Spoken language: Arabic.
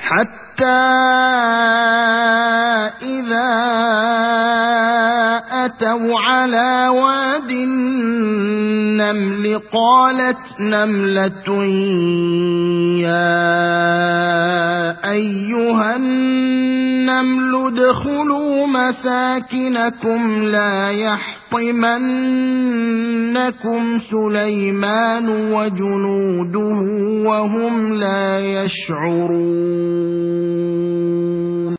حتى إذا أتوا على واد النمل قالت نملة يا أيها النمل ادخلوا مساكنكم لا يحطمنكم سليمان وجنوده وهم لا يشعرون